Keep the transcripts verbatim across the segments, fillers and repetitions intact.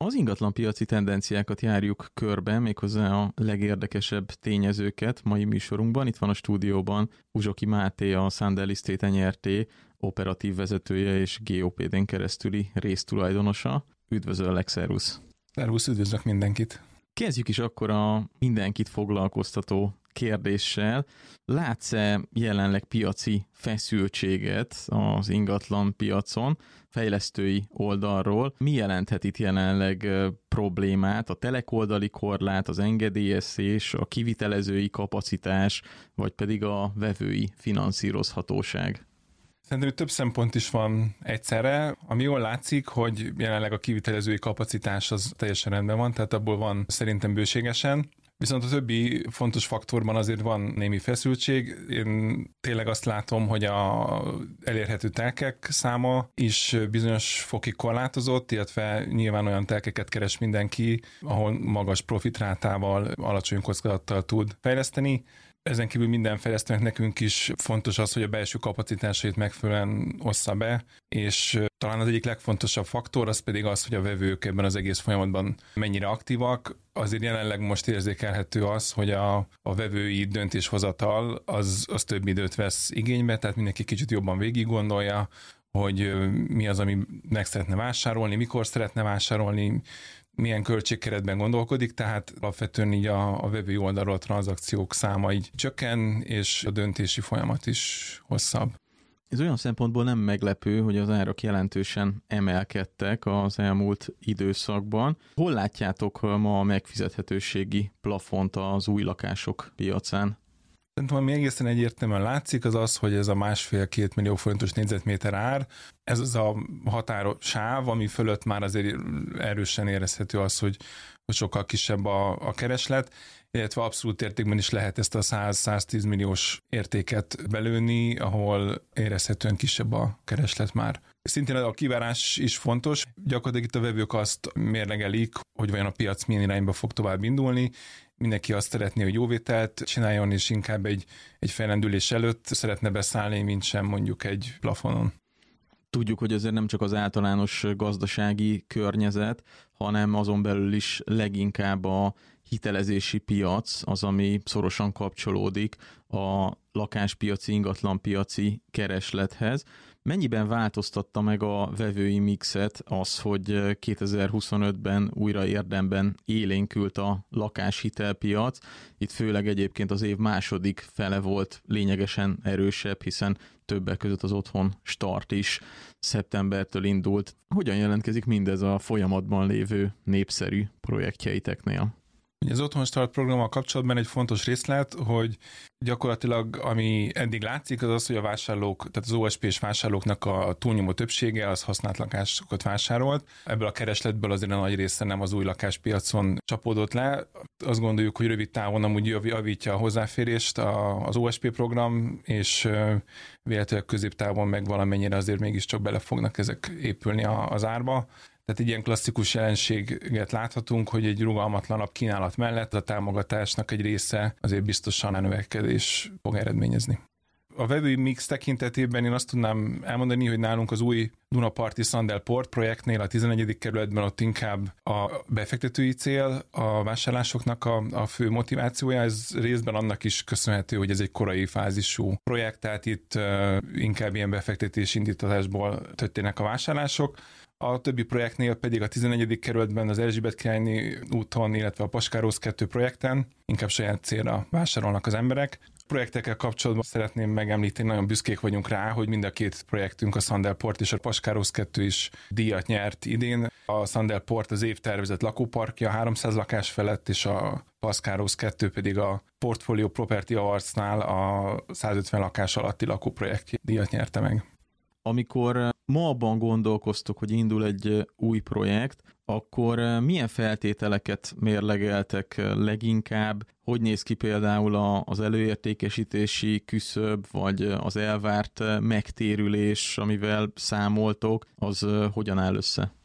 Az ingatlanpiaci tendenciákat járjuk körbe, méghozzá a legérdekesebb tényezőket mai műsorunkban. Itt van a stúdióban Uzsoki Máté, a Sandel Estate en er té operatív vezetője és gé o pé dén keresztüli résztulajdonosa. Üdvözöllek, szervusz! Szervusz, üdvözlök mindenkit! Kezdjük is akkor a mindenkit foglalkoztató kérdéssel. Látsz-e jelenleg piaci feszültséget az ingatlan piacon, fejlesztői oldalról? Mi jelenthet itt jelenleg problémát? A telekoldali korlát, az engedélyezés, a kivitelezői kapacitás, vagy pedig a vevői finanszírozhatóság? Szerintem több szempont is van egyszerre. Ami jól látszik, hogy jelenleg a kivitelezői kapacitás az teljesen rendben van, tehát abból van szerintem bőségesen. Viszont a többi fontos faktorban azért van némi feszültség. Én tényleg azt látom, hogy a elérhető telkek száma is bizonyos fokig korlátozott, illetve nyilván olyan telkeket keres mindenki, ahol magas profitrátával, alacsony kockázattal tud fejleszteni. Ezen kívül minden fejlesztőnek nekünk is fontos az, hogy a belső kapacitásait megfelelően ossza be, és talán az egyik legfontosabb faktor az pedig az, hogy a vevők ebben az egész folyamatban mennyire aktívak. Azért jelenleg most érzékelhető az, hogy a, a vevői döntéshozatal az, az több időt vesz igénybe, tehát mindenki kicsit jobban végig gondolja, hogy mi az, ami meg szeretne vásárolni, mikor szeretne vásárolni, milyen költségkeretben gondolkodik, tehát alapvetően így a, a vevői oldalról a tranzakciók száma így csökken, és a döntési folyamat is hosszabb. Ez olyan szempontból nem meglepő, hogy az árak jelentősen emelkedtek az elmúlt időszakban. Hol látjátok ma a megfizethetőségi plafont az új lakások piacán? Szerintem, ami egészen egyértelműen látszik, az az, hogy ez a másfél-két millió forintos négyzetméter ár, ez az a határsáv, ami fölött már azért erősen érezhető az, hogy, hogy sokkal kisebb a, a kereslet, illetve abszolút értékben is lehet ezt a száz-száztíz milliós értéket belőni, ahol érezhetően kisebb a kereslet már. Szintén a kivárás is fontos. Gyakorlatilag itt a vevők azt mérlegelik, hogy vajon a piac milyen irányba fog tovább indulni. Mindenki azt szeretné, hogy jóvételt csináljon, és inkább egy, egy felrendülés előtt szeretne beszállni, mint sem mondjuk egy plafonon. Tudjuk, hogy ezért nem csak az általános gazdasági környezet, hanem azon belül is leginkább a hitelezési piac az, ami szorosan kapcsolódik a lakáspiaci, ingatlanpiaci kereslethez. Mennyiben változtatta meg a vevői mixet az, hogy kétezer-huszonötben újra érdemben élénkült a lakáshitelpiac? Itt főleg egyébként az év második fele volt lényegesen erősebb, hiszen többek között az Otthon Start is szeptembertől indult. Hogyan jelentkezik mindez a folyamatban lévő népszerű projektjeiteknél? Az Otthon Start programmal kapcsolatban egy fontos részlet, hogy gyakorlatilag ami eddig látszik, az az, hogy a vásárlók, tehát az o es pés vásárlóknak a túlnyomó többsége az használt lakásokat vásárolt. Ebből a keresletből azért a nagy része nem az új lakáspiacon csapódott le. Azt gondoljuk, hogy rövid távon amúgy javítja a hozzáférést az o es pé program, és véletlenül középtávon meg valamennyire azért mégiscsak bele fognak ezek épülni az árba. Tehát egy ilyen klasszikus jelenséget láthatunk, hogy egy rugalmatlanabb kínálat mellett a támogatásnak egy része azért biztosan a növekedés fog eredményezni. A vevői mix tekintetében én azt tudnám elmondani, hogy nálunk az új Dunaparti Sandel Port projektnél a tizennegyedik kerületben ott inkább a befektetői cél, a vásárlásoknak a, a fő motivációja, ez részben annak is köszönhető, hogy ez egy korai fázisú projekt, tehát itt uh, inkább ilyen befektetés indítatásból történnek a vásárlások. A többi projektnél pedig a tizennegyedik kerületben az Erzsébet királyné úton, illetve a Paskárosz kettő projekten inkább saját célra vásárolnak az emberek. A projektekkel kapcsolatban szeretném megemlíteni, nagyon büszkék vagyunk rá, hogy mind a két projektünk, a Sandel Port és a Paskárosz kettő is díjat nyert idén. A Sandel Port az év tervezett lakóparkja háromszáz lakás felett, és a Paskárosz kettő pedig a Portfolio Property Awards-nál a százötven lakás alatti lakóprojektje díjat nyerte meg. Amikor ma abban gondolkoztok, hogy indul egy új projekt, akkor milyen feltételeket mérlegeltek leginkább? Hogy néz ki például az előértékesítési küszöb, vagy az elvárt megtérülés, amivel számoltok, az hogyan áll össze?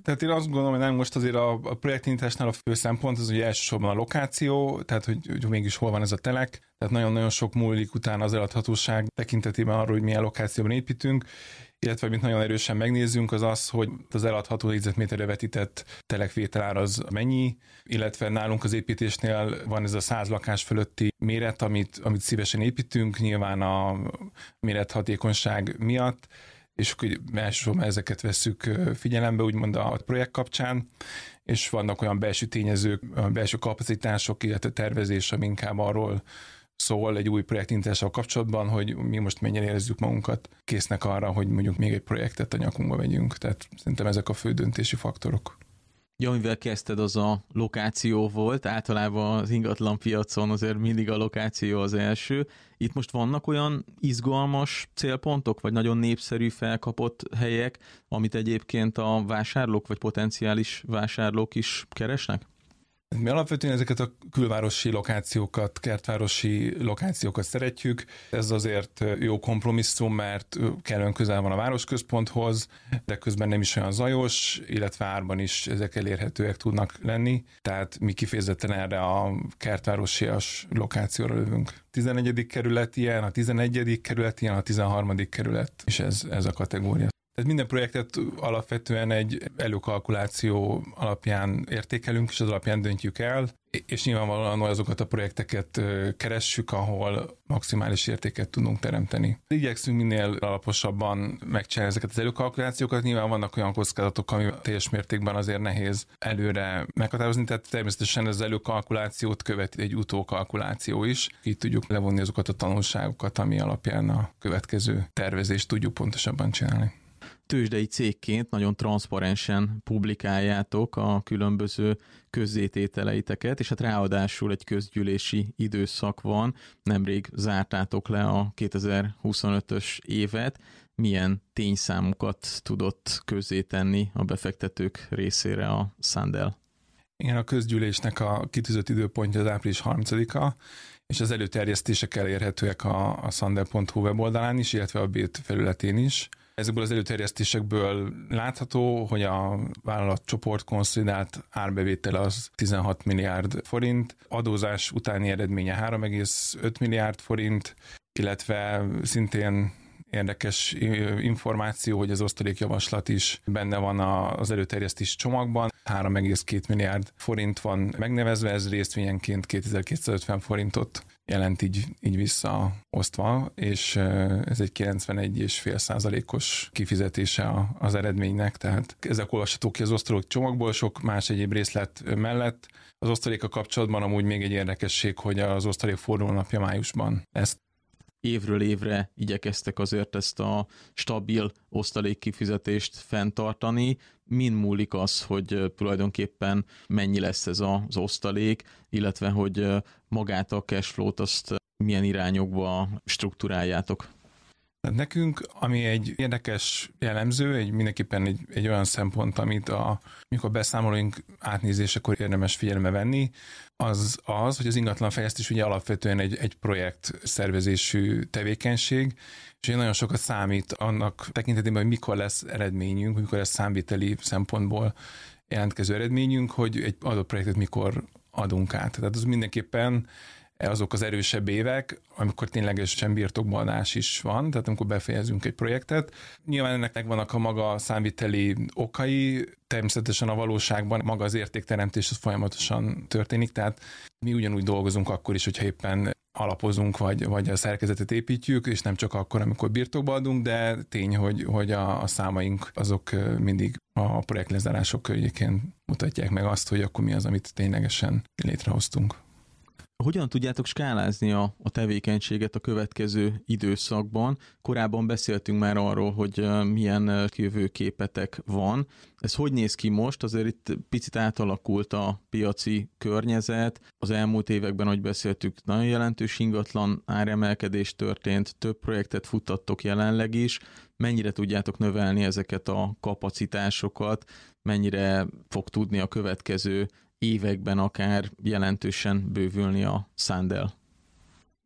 Tehát én azt gondolom, hogy nem most azért a, a projektindításnál a fő szempont az ugye elsősorban a lokáció, tehát hogy, hogy mégis hol van ez a telek, tehát nagyon-nagyon sok múlik utána az eladhatóság tekintetében arról, hogy milyen lokációban építünk, illetve amit nagyon erősen megnézzünk, az az, hogy az eladható négyzetméterre vetített telekvételár az mennyi, illetve nálunk az építésnél van ez a száz lakás fölötti méret, amit, amit szívesen építünk, nyilván a mérethatékonyság miatt, és akkor elsősorban ezeket vesszük figyelembe, úgymond a projekt kapcsán, és vannak olyan belső tényezők, belső kapacitások, illetve tervezés, ami inkább arról szól egy új projektintással kapcsolatban, hogy mi most mennyire érezzük magunkat késznek arra, hogy mondjuk még egy projektet a nyakunkba vegyünk. Tehát szerintem ezek a fő döntési faktorok. Ja, amivel kezdted, az a lokáció volt, általában az ingatlan piacon azért mindig a lokáció az első. Itt most vannak olyan izgalmas célpontok, vagy nagyon népszerű felkapott helyek, amit egyébként a vásárlók, vagy potenciális vásárlók is keresnek? Mi alapvetően ezeket a külvárosi lokációkat, kertvárosi lokációkat szeretjük. Ez azért jó kompromisszum, mert kellően közel van a városközponthoz, de közben nem is olyan zajos, illetve árban is ezek elérhetőek tudnak lenni. Tehát mi kifejezetten erre a kertvárosias lokációra lövünk. tizenegyedik kerület ilyen, a tizenegyedik kerület ilyen, a tizenharmadik kerület, és ez, ez a kategória. Tehát minden projektet alapvetően egy előkalkuláció alapján értékelünk, és az alapján döntjük el, és nyilvánvalóan azokat a projekteket keressük, ahol maximális értéket tudunk teremteni. Igyekszünk minél alaposabban megcsinálni ezeket az előkalkulációkat, nyilván vannak olyan kockázatok, ami teljes mértékben azért nehéz előre meghatározni, tehát természetesen az előkalkulációt követi egy utókalkuláció is. Így tudjuk levonni azokat a tanulságokat, ami alapján a következő tervezést tudjuk pontosabban csinálni. Tőzsdei cégként nagyon transzparensen publikáljátok a különböző közzétételeiteket, és hát ráadásul egy közgyűlési időszak van. Nemrég zártátok le a kétezer-huszonötös évet. Milyen tényszámokat tudott közzétenni a befektetők részére a Sandel? Igen, a közgyűlésnek a kitűzött időpontja az április harmincadika, és az előterjesztések elérhetőek a, a sandel pont hu weboldalán is, illetve a Bét felületén is. Ezekből az előterjesztésekből látható, hogy a vállalatcsoport konszolidált árbevétele az tizenhat milliárd forint, adózás utáni eredménye három egész öt milliárd forint, illetve szintén érdekes információ, hogy az osztalékjavaslat is benne van az előterjesztés csomagban. három egész két milliárd forint van megnevezve, ez részvényenként kétezer-kétszázötven forintot jelent így, így visszaosztva, és ez egy kilencvenegy egész öt százalékos kifizetése az eredménynek, tehát ezek olvashatók ki az osztalék csomagból, sok más egyéb részlet mellett. Az osztaléka kapcsolatban amúgy még egy érdekesség, hogy az osztalék fordulónapja májusban lesz. Évről évre igyekeztek azért ezt a stabil osztalékkifizetést fenntartani. Min múlik az, hogy tulajdonképpen mennyi lesz ez az osztalék, illetve hogy magát a cashflow-t azt milyen irányokba struktúráljátok? Nekünk, ami egy érdekes jellemző, egy mindenképpen egy, egy olyan szempont, amit a, mikor beszámolóink átnézésekor érdemes figyelembe venni, az az, hogy az ingatlanfejlesztés ugye alapvetően egy, egy projekt szervezésű tevékenység, és nagyon sokat számít annak tekintetében, hogy mikor lesz eredményünk, mikor lesz számviteli szempontból jelentkező eredményünk, hogy egy adott projektet mikor adunk át. Tehát az mindenképpen azok az erősebb évek, amikor ténylegesen birtokbanás is van, tehát amikor befejezünk egy projektet. Nyilván ennek megvannak a maga számviteli okai, természetesen a valóságban maga az értékteremtés az folyamatosan történik, tehát mi ugyanúgy dolgozunk akkor is, hogyha éppen alapozunk, vagy, vagy a szerkezetet építjük, és nem csak akkor, amikor birtokba adunk, de tény, hogy, hogy a, a számaink azok mindig a projektlezárások környékén mutatják meg azt, hogy akkor mi az, amit ténylegesen létrehoztunk. Hogyan tudjátok skálázni a, a tevékenységet a következő időszakban? Korábban beszéltünk már arról, hogy milyen jövőképetek van. Ez hogy néz ki most? Azért itt picit átalakult a piaci környezet. Az elmúlt években, ahogy beszéltük, nagyon jelentős ingatlan áremelkedés történt, több projektet futtattok jelenleg is. Mennyire tudjátok növelni ezeket a kapacitásokat? Mennyire fog tudni a következő években akár jelentősen bővülni a Sandel?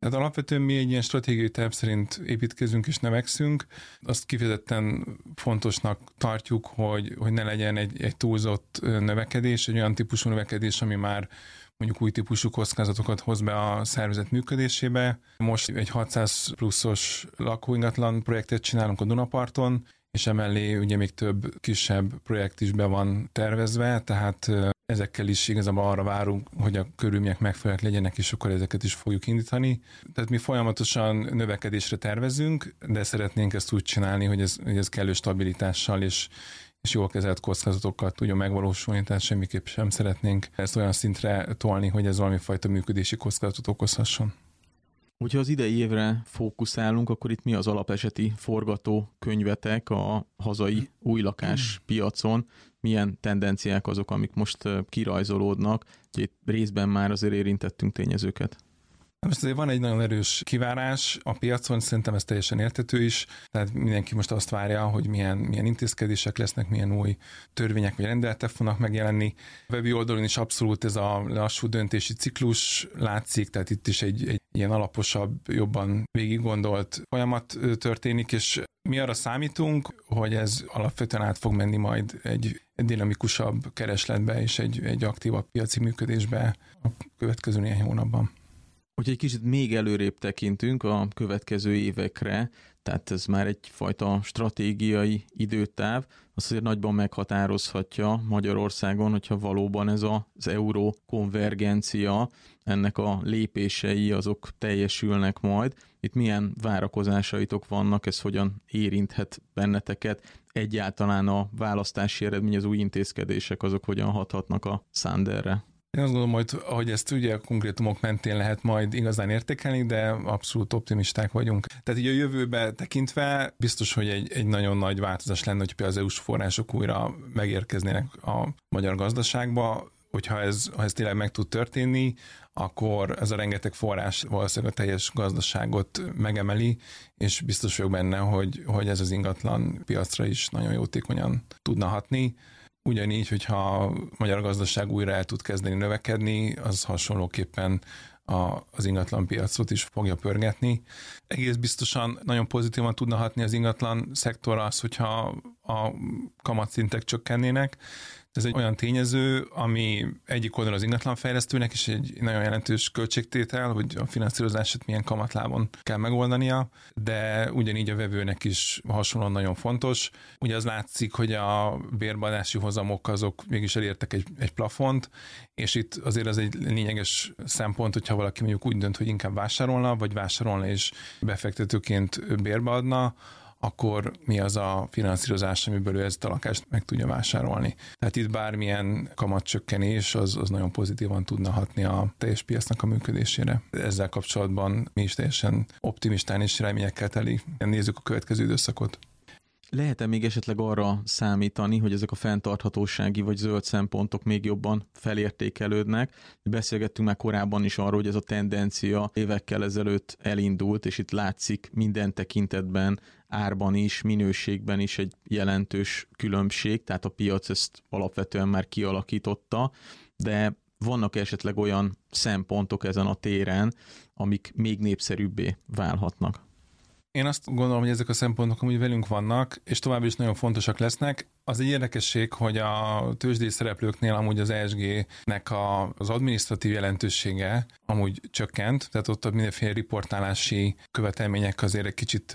Tehát alapvetően mi egy ilyen stratégiai terv szerint építkezünk és növekszünk. Azt kifejezetten fontosnak tartjuk, hogy, hogy ne legyen egy, egy túlzott növekedés, egy olyan típusú növekedés, ami már mondjuk új típusú kockázatokat hoz be a szervezet működésébe. Most egy hatszáz pluszos lakóingatlan projektet csinálunk a Dunaparton, és emellé ugye még több kisebb projekt is be van tervezve, tehát ezekkel is igazából arra várunk, hogy a körülmények megfelelőek legyenek, és akkor ezeket is fogjuk indítani. Tehát mi folyamatosan növekedésre tervezünk, de szeretnénk ezt úgy csinálni, hogy ez, hogy ez kellő stabilitással és, és jól kezelt kockázatokkal tudjon megvalósulni, tehát semmiképp sem szeretnénk ezt olyan szintre tolni, hogy ez valami fajta működési kockázatot okozhasson. Hogyha az idei évre fókuszálunk, akkor itt mi az alapeseti forgatókönyvetek a hazai új lakás piacon? Milyen tendenciák azok, amik most kirajzolódnak? Itt részben már azért érintettünk tényezőket. Most azért van egy nagyon erős kivárás a piacon, szerintem ez teljesen érthető is, tehát mindenki most azt várja, hogy milyen, milyen intézkedések lesznek, milyen új törvények vagy rendeletek fognak megjelenni. A webi oldalon is abszolút ez a lassú döntési ciklus látszik, tehát itt is egy, egy ilyen alaposabb, jobban végiggondolt folyamat történik, és mi arra számítunk, hogy ez alapvetően át fog menni majd egy, egy dinamikusabb keresletbe és egy, egy aktívabb piaci működésbe a következő néhány hónapban. Hogyha egy kicsit még előrébb tekintünk a következő évekre, tehát ez már egyfajta stratégiai időtáv, az azért nagyban meghatározhatja Magyarországon, hogyha valóban ez az euró konvergencia, ennek a lépései azok teljesülnek majd. Itt milyen várakozásaitok vannak, ez hogyan érinthet benneteket? Egyáltalán a választási eredmény, az új intézkedések, azok hogyan hathatnak a Sanderre? Én azt gondolom, hogy ahogy ezt ugye a konkrétumok mentén lehet majd igazán értékelni, de abszolút optimisták vagyunk. Tehát így a jövőbe tekintve biztos, hogy egy, egy nagyon nagy változás lenne, hogy például az é u-s források újra megérkeznének a magyar gazdaságba. Hogyha ez, ha ez tényleg meg tud történni, akkor ez a rengeteg forrás valószínűleg a teljes gazdaságot megemeli, és biztos vagyok benne, hogy, hogy ez az ingatlan piacra is nagyon jótékonyan tudna hatni. Ugyanígy, hogyha a magyar gazdaság újra el tud kezdeni növekedni, az hasonlóképpen a, az ingatlan piacot is fogja pörgetni. Egész biztosan nagyon pozitívan tudna hatni az ingatlan szektorra az, hogyha a kamatszintek csökkennének. Ez egy olyan tényező, ami egyik oldalon az ingatlanfejlesztőnek is egy nagyon jelentős költségtétel, hogy a finanszírozását milyen kamatlábon kell megoldania, de ugyanígy a vevőnek is hasonlóan nagyon fontos. Ugye az látszik, hogy a bérbeadási hozamok azok mégis elértek egy, egy plafont, és itt azért az egy lényeges szempont, hogyha valaki mondjuk úgy dönt, hogy inkább vásárolna, vagy vásárolna és befektetőként bérbeadna, akkor mi az a finanszírozás, amiből ő ezt a lakást meg tudja vásárolni. Tehát itt bármilyen kamatcsökkenés az, az nagyon pozitívan tudna hatni a teljes piacnak a működésére. Ezzel kapcsolatban mi is teljesen optimistán és reményekkel teli nézzük a következő időszakot. Lehet-e még esetleg arra számítani, hogy ezek a fenntarthatósági vagy zöld szempontok még jobban felértékelődnek? Beszélgettünk már korábban is arról, hogy ez a tendencia évekkel ezelőtt elindult, és itt látszik minden tekintetben, árban is, minőségben is egy jelentős különbség, tehát a piac ezt alapvetően már kialakította, de vannak esetleg olyan szempontok ezen a téren, amik még népszerűbbé válhatnak? Én azt gondolom, hogy ezek a szempontok amúgy velünk vannak, és tovább is nagyon fontosak lesznek. Az egy érdekesség, hogy a tőzsdei szereplőknél amúgy az é es gé-nek a, az adminisztratív jelentősége amúgy csökkent, tehát ott a mindenféle riportálási követelmények azért egy kicsit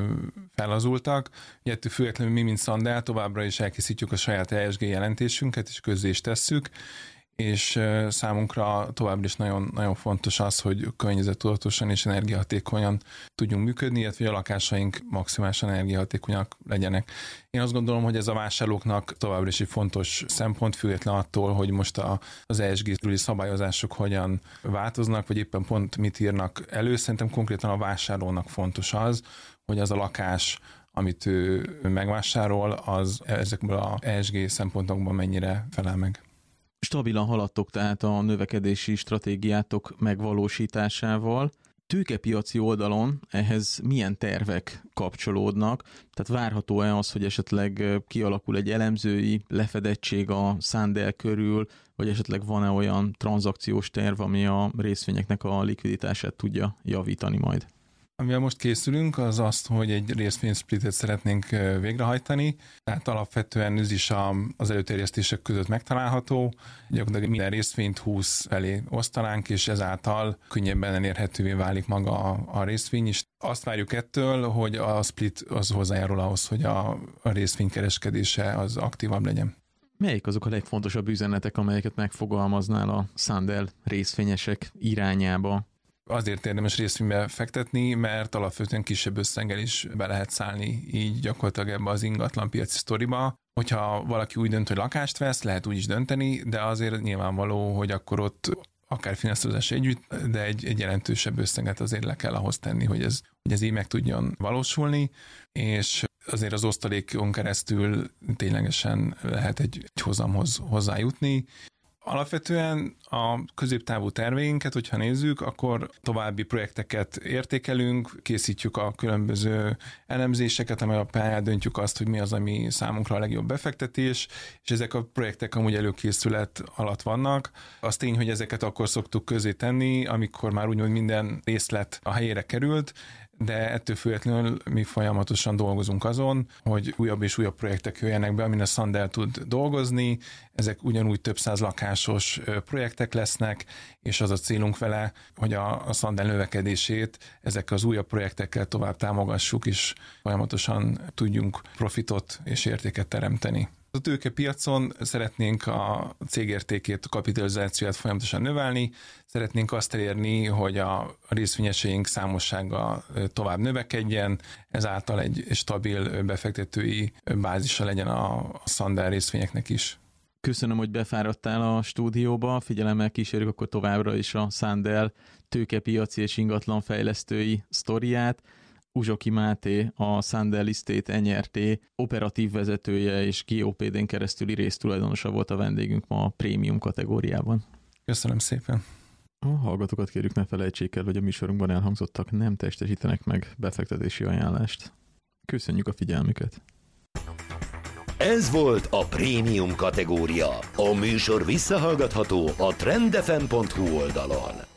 felazultak. Ugye ettől függetlenül mi, mint Sandel, továbbra is elkészítjük a saját é es gé jelentésünket, és közzé is tesszük, és számunkra továbbra is nagyon, nagyon fontos az, hogy környezettudatosan és energiahatékonyan tudjunk működni, illetve a lakásaink maximálisan energiahatékonyak legyenek. Én azt gondolom, hogy ez a vásárlóknak továbbra is egy fontos szempont, független attól, hogy most a, az é es gé-ről szabályozások hogyan változnak, vagy éppen pont mit írnak elő. Szerintem konkrétan a vásárlónak fontos az, hogy az a lakás, amit ő megvásárol, az ezekből a é es gé szempontokban mennyire felel meg. Stabilan haladtok tehát a növekedési stratégiátok megvalósításával. tőkepiaci oldalon ehhez milyen tervek kapcsolódnak? Tehát várható-e az, hogy esetleg kialakul egy elemzői lefedettség a Sandel körül, vagy esetleg van-e olyan tranzakciós terv, ami a részvényeknek a likviditását tudja javítani majd? Amivel most készülünk, az azt, hogy egy részvénysplitet szeretnénk végrehajtani, tehát alapvetően ez is az előterjesztések között megtalálható, gyakorlatilag minden részvényt húsz felé osztanánk, és ezáltal könnyebben elérhetővé válik maga a, a részvény is. Azt várjuk ettől, hogy a split az hozzájárul ahhoz, hogy a, a részvény kereskedése az aktívabb legyen. Melyik azok a legfontosabb üzenetek, amelyeket megfogalmaznál a Sandel részvényesek irányába? Azért érdemes részvénybe fektetni, mert alapvetően kisebb összeggel is be lehet szállni így gyakorlatilag ebbe az ingatlanpiaci sztoriba. Hogyha valaki úgy dönt, hogy lakást vesz, lehet úgy is dönteni, de azért nyilvánvaló, hogy akkor ott akár finanszírozás együtt, de egy, egy jelentősebb összeget azért le kell ahhoz tenni, hogy ez, hogy ez így meg tudjon valósulni, és azért az osztalékon keresztül ténylegesen lehet egy, egy hozamhoz hozzájutni. Alapvetően a középtávú terveinket, hogyha nézzük, akkor további projekteket értékelünk, készítjük a különböző elemzéseket, amely alapján eldöntjük azt, hogy mi az, ami számunkra a legjobb befektetés, és ezek a projektek amúgy előkészület alatt vannak. Az tény, hogy ezeket akkor szoktuk közé tenni, amikor már úgymond minden részlet a helyére került, de ettől függetlenül mi folyamatosan dolgozunk azon, hogy újabb és újabb projektek jöjjenek be, amin a Sandel tud dolgozni. Ezek ugyanúgy több száz lakásos projektek lesznek, és az a célunk vele, hogy a, a Sandel növekedését ezekkel az újabb projektekkel tovább támogassuk, és folyamatosan tudjunk profitot és értéket teremteni. A tőkepiacon szeretnénk a cégértékét, a kapitalizációját folyamatosan növelni, szeretnénk azt elérni, hogy a részvényeseink számossága tovább növekedjen, ezáltal egy stabil befektetői bázisa legyen a Sandel részvényeknek is. Köszönöm, hogy befáradtál a stúdióba, figyelemmel kísérjük akkor továbbra is a Sandel tőkepiaci és ingatlanfejlesztői sztoriát. Uzsoki Máté, a Sandel Estate en er té operatív vezetője és gé o pé dén keresztüli résztulajdonosa volt a vendégünk ma a prémium kategóriában. Köszönöm szépen. A hallgatókat kérjük, ne felejtsék el, hogy a műsorunkban elhangzottak nem testesítenek meg befektetési ajánlást. Köszönjük a figyelmüket! Ez volt a prémium kategória. A műsor visszahallgatható a trend ef em pont hu oldalon.